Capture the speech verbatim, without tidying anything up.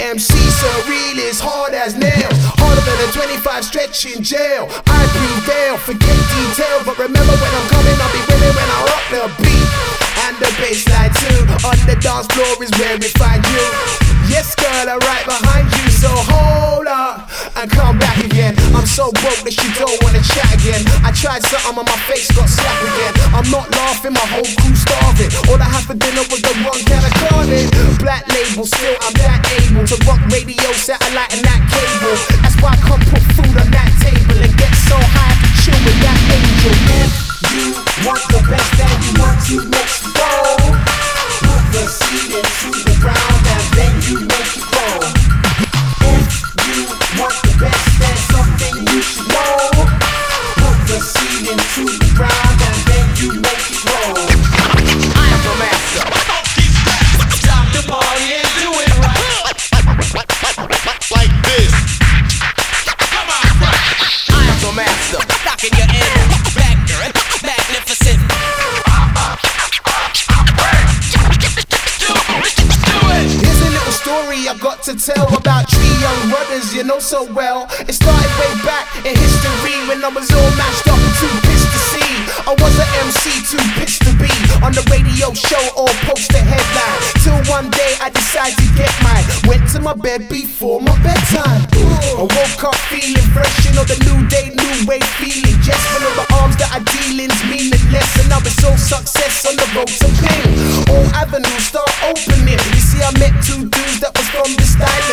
M C so real is hard as nails, harder than a twenty-five stretch in jail. I prevail, forget detail, but remember when I'm coming, I'll be winning when I rock the beat and the bassline too. On the dance floor is where we find you. Yes, girl, I'm right behind you, so hold up and come back again. I'm so broke that you don't wanna chat again. I tried something on my face, got slapped again. I'm not laughing, my whole crew starving. All I had for dinner was the one can of carne. Black label, still I'm that able to rock radio, satellite and that cable. That's why I can't put food on that table and get so high I can chill with that angel. If you want the best and you want to next go, put the seed into the ground and then you make it grow. If you want the best, there's something you should know. Put the seed into the ground and then you make it grow. I am the master. Stop the party and do it right. Like this. Come on, I am the master. Rocking your end back, magnificent. Here's a little story I've got to tell about three young brothers you know so well. It started way back in history when I was all mashed up and too pissed to see. I was an M C too pissed to be on the radio show or post a headline. Till one day I decided to get mine. Went to my bed before my bedtime. I woke up feeling fresh, you know the new day, new way feeling. Just one of the arms that I dealings meaningless, and I was so success on the road to pain. All avenues start opening. You see, I met two dudes that was from the style